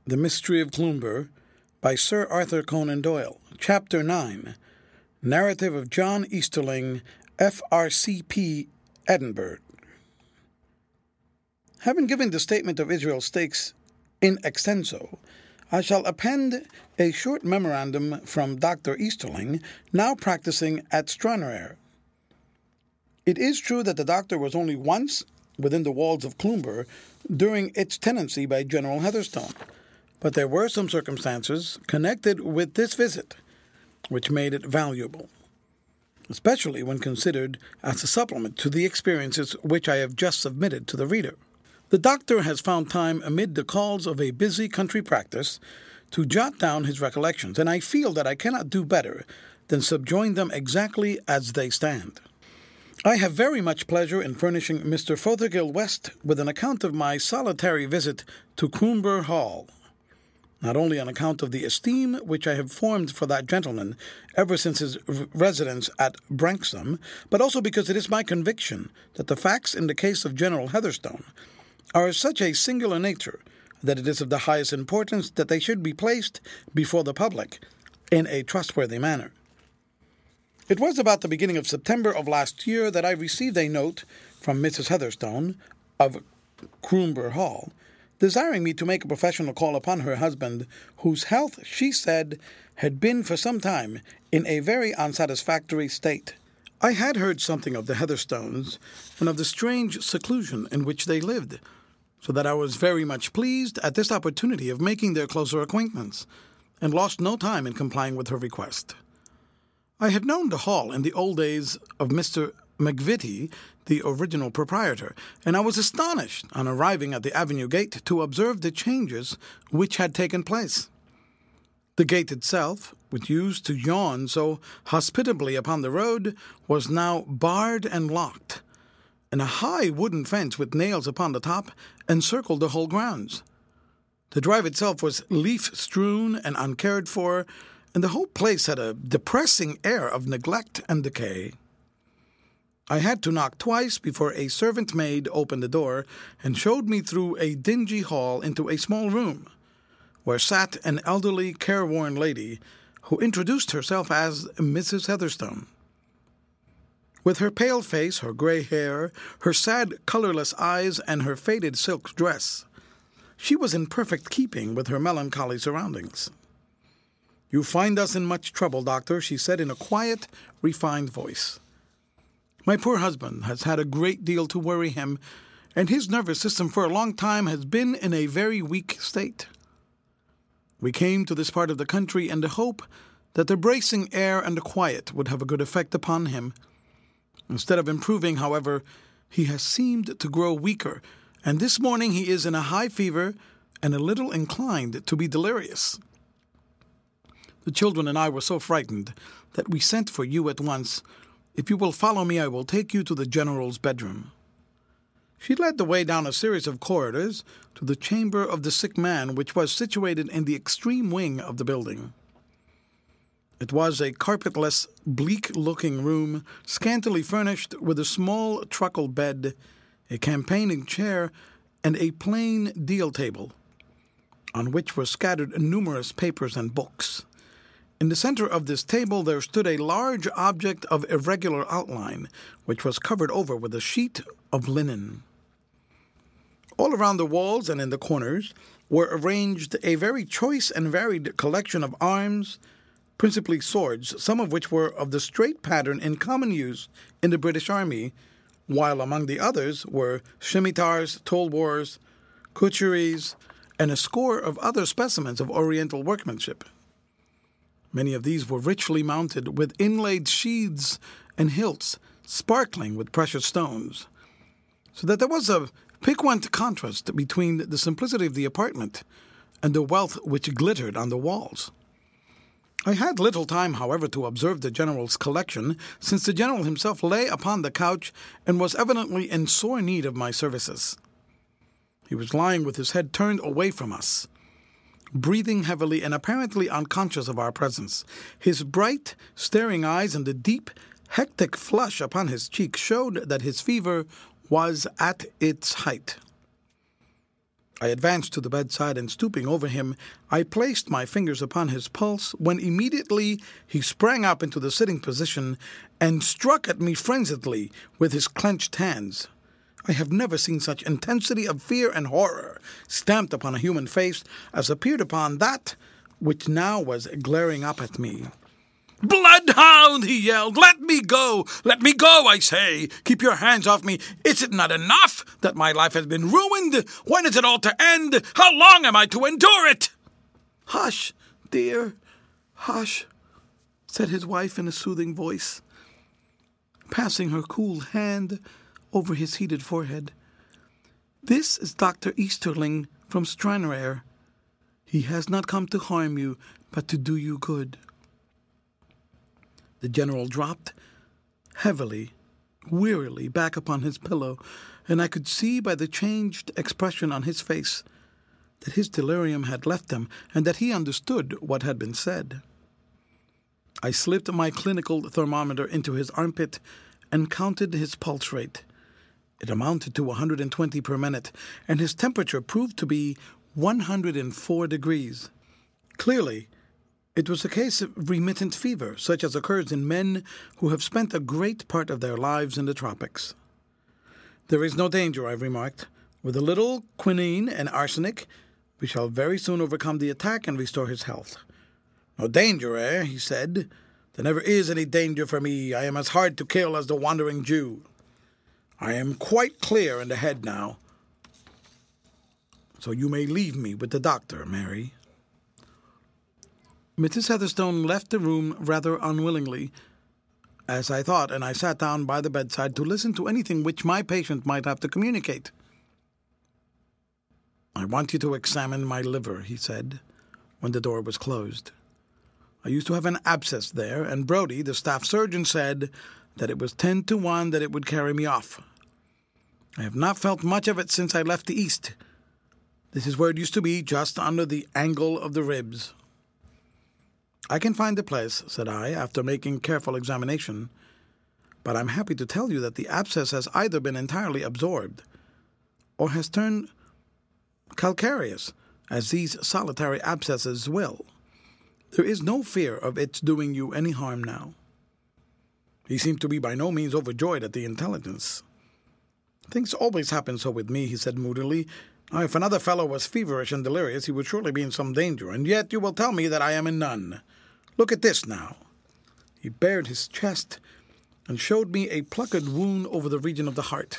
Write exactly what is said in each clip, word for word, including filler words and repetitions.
The Mystery of Cloomber by Sir Arthur Conan Doyle. Chapter nine. Narrative of John Easterling, F R C P, Edinburgh. Having given the statement of Israel Stakes in extenso, I shall append a short memorandum from Doctor Easterling, now practicing at Stranraer. It is true that the doctor was only once within the walls of Cloomber during its tenancy by General Heatherstone, but there were some circumstances connected with this visit which made it valuable, especially when considered as a supplement to the experiences which I have just submitted to the reader. The doctor has found time amid the calls of a busy country practice to jot down his recollections, and I feel that I cannot do better than subjoin them exactly as they stand. I have very much pleasure in furnishing Mister Fothergill West with an account of my solitary visit to Cloomber Hall, not only on account of the esteem which I have formed for that gentleman ever since his r- residence at Branksome, but also because it is my conviction that the facts in the case of General Heatherstone are of such a singular nature that it is of the highest importance that they should be placed before the public in a trustworthy manner. It was about the beginning of September of last year that I received a note from Missus Heatherstone of Cloomber Hall, desiring me to make a professional call upon her husband, whose health, she said, had been for some time in a very unsatisfactory state. I had heard something of the Heatherstones and of the strange seclusion in which they lived, so that I was very much pleased at this opportunity of making their closer acquaintance, and lost no time in complying with her request. I had known the hall in the old days of Mister McVitie, the original proprietor, and I was astonished on arriving at the avenue gate to observe the changes which had taken place. The gate itself, which used to yawn so hospitably upon the road, was now barred and locked, and a high wooden fence with nails upon the top encircled the whole grounds. The drive itself was leaf-strewn and uncared for, and the whole place had a depressing air of neglect and decay. I had to knock twice before a servant maid opened the door and showed me through a dingy hall into a small room, where sat an elderly, careworn lady who introduced herself as Missus Heatherstone. With her pale face, her gray hair, her sad, colorless eyes, and her faded silk dress, she was in perfect keeping with her melancholy surroundings. "You find us in much trouble, Doctor," she said in a quiet, refined voice. "My poor husband has had a great deal to worry him, and his nervous system for a long time has been in a very weak state. We came to this part of the country in the hope that the bracing air and the quiet would have a good effect upon him. Instead of improving, however, he has seemed to grow weaker, and this morning he is in a high fever and a little inclined to be delirious. The children and I were so frightened that we sent for you at once. If you will follow me, I will take you to the General's bedroom." She led the way down a series of corridors to the chamber of the sick man, which was situated in the extreme wing of the building. It was a carpetless, bleak-looking room, scantily furnished with a small truckle bed, a campaigning chair, and a plain deal table, on which were scattered numerous papers and books. In the center of this table there stood a large object of irregular outline, which was covered over with a sheet of linen. All around the walls and in the corners were arranged a very choice and varied collection of arms, principally swords, some of which were of the straight pattern in common use in the British Army, while among the others were scimitars, tulwars, kutcheries, and a score of other specimens of Oriental workmanship. Many of these were richly mounted with inlaid sheaths and hilts, sparkling with precious stones, so that there was a piquant contrast between the simplicity of the apartment and the wealth which glittered on the walls. I had little time, however, to observe the General's collection, since the General himself lay upon the couch and was evidently in sore need of my services. He was lying with his head turned away from us, breathing heavily and apparently unconscious of our presence. His bright, staring eyes and the deep, hectic flush upon his cheek showed that his fever was at its height. I advanced to the bedside, and stooping over him, I placed my fingers upon his pulse, when immediately he sprang up into the sitting position and struck at me frenziedly with his clenched hands. I have never seen such intensity of fear and horror stamped upon a human face as appeared upon that which now was glaring up at me. "Bloodhound!" he yelled. "Let me go! Let me go, I say! Keep your hands off me! Is it not enough that my life has been ruined? When is it all to end? How long am I to endure it?" "Hush, dear, hush," said his wife in a soothing voice, passing her cool hand over his heated forehead. "This is Doctor Easterling from Stranraer. He has not come to harm you, but to do you good." The general dropped heavily, wearily back upon his pillow, and I could see by the changed expression on his face that his delirium had left him and that he understood what had been said. I slipped my clinical thermometer into his armpit and counted his pulse rate. It amounted to one hundred twenty per minute, and his temperature proved to be one hundred four degrees. Clearly, it was a case of remittent fever, such as occurs in men who have spent a great part of their lives in the tropics. "There is no danger," I remarked. "With a little quinine and arsenic, we shall very soon overcome the attack and restore his health." "No danger, eh?" he said. "There never is any danger for me. I am as hard to kill as the Wandering Jew. I am quite clear in the head now. So you may leave me with the doctor, Mary." Missus Heatherstone left the room rather unwillingly, as I thought, and I sat down by the bedside to listen to anything which my patient might have to communicate. "I want you to examine my liver," he said, when the door was closed. "I used to have an abscess there, and Brodie, the staff surgeon, said that it was ten to one that it would carry me off. I have not felt much of it since I left the East. This is where it used to be, just under the angle of the ribs." "I can find the place," said I, after making careful examination, "but I'm happy to tell you that the abscess has either been entirely absorbed or has turned calcareous, as these solitary abscesses will. There is no fear of its doing you any harm now." He seemed to be by no means overjoyed at the intelligence. "Things always happen so with me," he said moodily. "Now, if another fellow was feverish and delirious, he would surely be in some danger, and yet you will tell me that I am in none. Look at this now." He bared his chest and showed me a plucked wound over the region of the heart.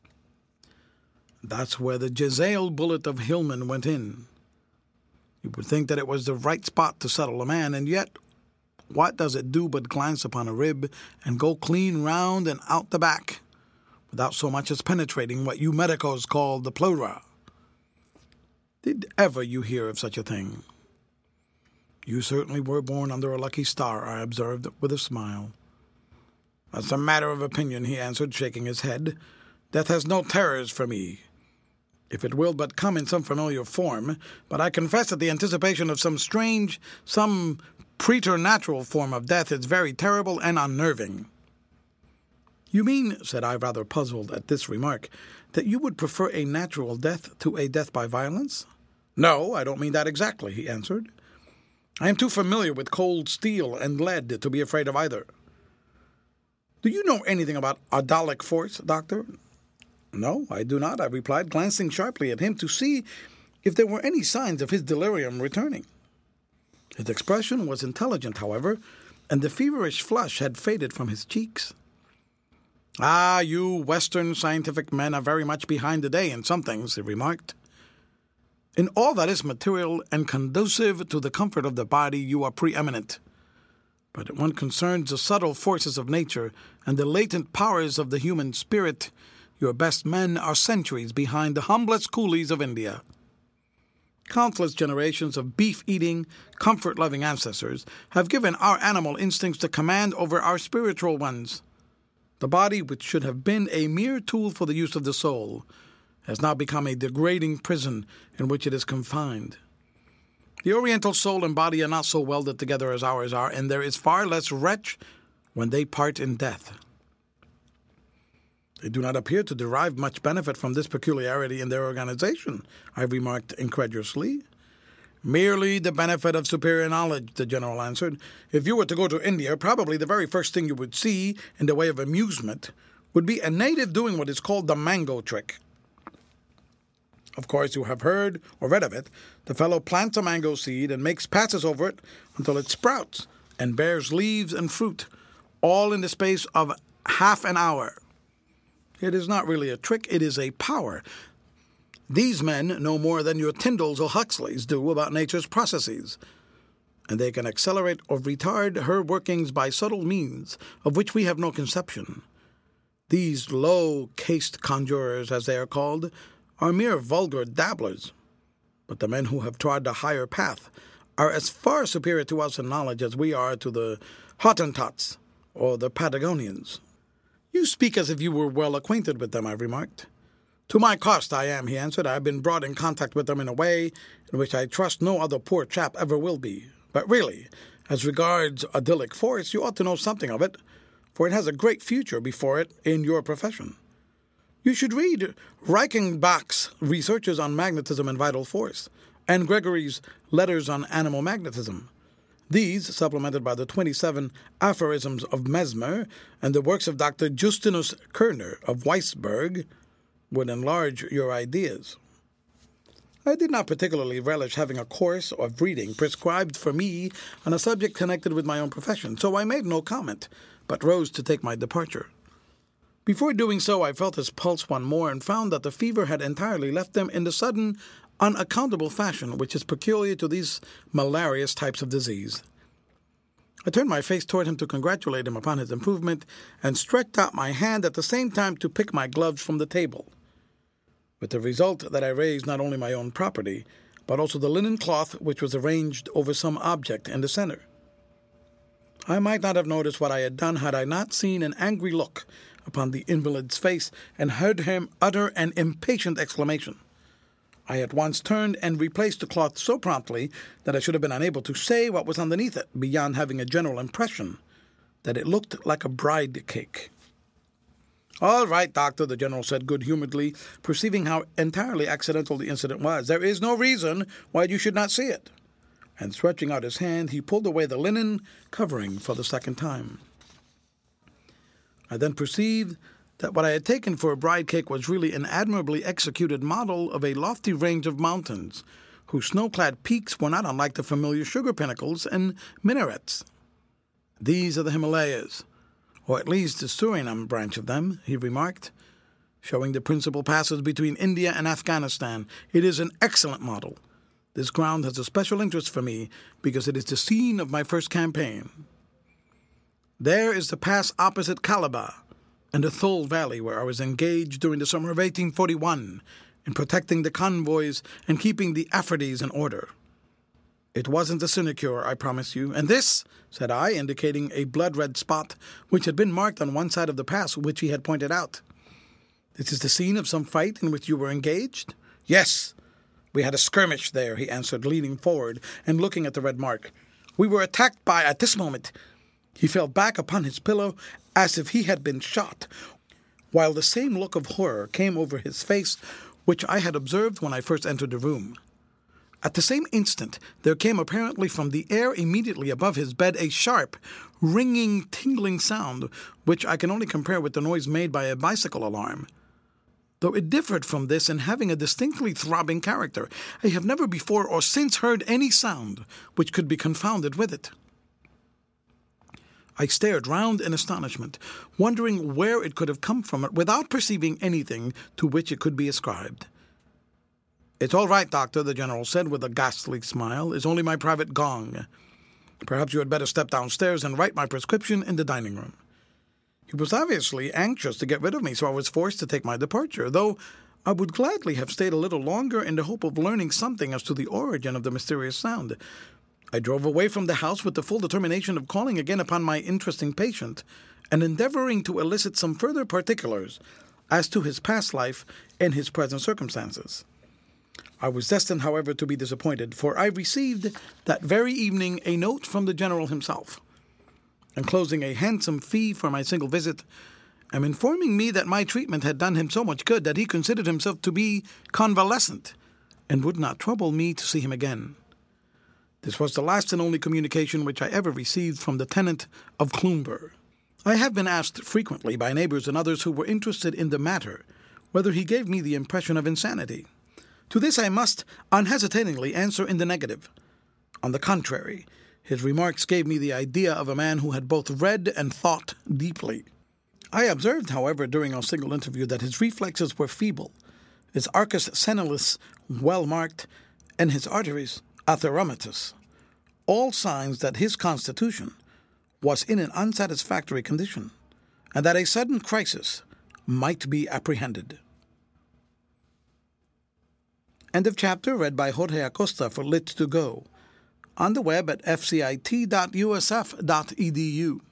"That's where the Jezail bullet of Hillman went in. You would think that it was the right spot to settle a man, and yet what does it do but glance upon a rib and go clean round and out the back, without so much as penetrating what you medicos call the pleura? Did ever you hear of such a thing?" "You certainly were born under a lucky star," I observed with a smile. "That's a matter of opinion," he answered, shaking his head. "Death has no terrors for me, if it will but come in some familiar form, but I confess that the anticipation of some strange, some preternatural form of death is very terrible and unnerving." "You mean," said I, rather puzzled at this remark, "that you would prefer a natural death to a death by violence?" "No, I don't mean that exactly," he answered. "I am too familiar with cold steel and lead to be afraid of either. Do you know anything about Adalic force, Doctor?" "No, I do not," I replied, glancing sharply at him to see if there were any signs of his delirium returning. His expression was intelligent, however, and the feverish flush had faded from his cheeks. "Ah, you Western scientific men are very much behind the day in some things," he remarked. "In all that is material and conducive to the comfort of the body, you are preeminent. But when it concerns the subtle forces of nature and the latent powers of the human spirit, your best men are centuries behind the humblest coolies of India. Countless generations of beef-eating, comfort-loving ancestors have given our animal instincts the command over our spiritual ones. The body, which should have been a mere tool for the use of the soul, has now become a degrading prison in which it is confined. The Oriental soul and body are not so welded together as ours are, and there is far less wretch when they part in death." They do not appear to derive much benefit from this peculiarity in their organization, I remarked incredulously. Merely the benefit of superior knowledge, the general answered. If you were to go to India, probably the very first thing you would see in the way of amusement would be a native doing what is called the mango trick. Of course, you have heard or read of it. The fellow plants a mango seed and makes passes over it until it sprouts and bears leaves and fruit, all in the space of half an hour. It is not really a trick, it is a power. These men know more than your Tyndalls or Huxleys do about nature's processes, and they can accelerate or retard her workings by subtle means of which we have no conception. These low-caste conjurers, as they are called, are mere vulgar dabblers, but the men who have trod the higher path are as far superior to us in knowledge as we are to the Hottentots or the Patagonians. You speak as if you were well acquainted with them, I remarked. To my cost I am, he answered. I have been brought in contact with them in a way in which I trust no other poor chap ever will be. But really, as regards idyllic force, you ought to know something of it, for it has a great future before it in your profession. You should read Reichenbach's Researches on Magnetism and Vital Force, and Gregory's Letters on Animal Magnetism. These, supplemented by the twenty-seven aphorisms of Mesmer and the works of Doctor Justinus Kerner of Weisberg, would enlarge your ideas. I did not particularly relish having a course of reading prescribed for me on a subject connected with my own profession, so I made no comment, but rose to take my departure. Before doing so, I felt his pulse one more and found that the fever had entirely left him in the sudden, unaccountable fashion which is peculiar to these malarious types of disease. I turned my face toward him to congratulate him upon his improvement, and stretched out my hand at the same time to pick my gloves from the table, with the result that I raised not only my own property, but also the linen cloth which was arranged over some object in the center. I might not have noticed what I had done had I not seen an angry look upon the invalid's face and heard him utter an impatient exclamation. I at once turned and replaced the cloth so promptly that I should have been unable to say what was underneath it, beyond having a general impression that it looked like a bride cake. "All right, Doctor," the general said good-humoredly, perceiving how entirely accidental the incident was. "There is no reason why you should not see it." And stretching out his hand, he pulled away the linen covering for the second time. I then perceived that what I had taken for a bride cake was really an admirably executed model of a lofty range of mountains, whose snow-clad peaks were not unlike the familiar sugar pinnacles and minarets. "These are the Himalayas, or at least the Surinam branch of them," he remarked, showing the principal passes between India and Afghanistan. "It is an excellent model. This ground has a special interest for me because it is the scene of my first campaign. There is the pass opposite Calabar, and the Thul Valley, where I was engaged during the summer of eighteen forty-one in protecting the convoys and keeping the Afridis in order. It wasn't a sinecure, I promise you. And this," said I, indicating a blood-red spot which had been marked on one side of the pass, which he had pointed out. "This is the scene of some fight in which you were engaged?" "Yes, we had a skirmish there," he answered, leaning forward and looking at the red mark. "We were attacked by—" At this moment he fell back upon his pillow as if he had been shot, while the same look of horror came over his face which I had observed when I first entered the room. At the same instant there came apparently from the air immediately above his bed a sharp, ringing, tingling sound, which I can only compare with the noise made by a bicycle alarm, though it differed from this in having a distinctly throbbing character. I have never before or since heard any sound which could be confounded with it. I stared round in astonishment, wondering where it could have come from, without perceiving anything to which it could be ascribed. "It's all right, Doctor," the general said with a ghastly smile. "It's only my private gong. Perhaps you had better step downstairs and write my prescription in the dining room." He was obviously anxious to get rid of me, so I was forced to take my departure, though I would gladly have stayed a little longer in the hope of learning something as to the origin of the mysterious sound. I drove away from the house with the full determination of calling again upon my interesting patient and endeavoring to elicit some further particulars as to his past life and his present circumstances. I was destined, however, to be disappointed, for I received that very evening a note from the general himself, enclosing a handsome fee for my single visit, and informing me that my treatment had done him so much good that he considered himself to be convalescent and would not trouble me to see him again. This was the last and only communication which I ever received from the tenant of Cloomber. I have been asked frequently by neighbors and others who were interested in the matter whether he gave me the impression of insanity. To this I must unhesitatingly answer in the negative. On the contrary, his remarks gave me the idea of a man who had both read and thought deeply. I observed, however, during our single interview that his reflexes were feeble, his arcus senilis well marked, and his arteries atheromatous, all signs that his constitution was in an unsatisfactory condition, and that a sudden crisis might be apprehended. End of chapter, read by Jorge Acosta for Lit to Go, on the web at f c i t dot u s f dot e d u.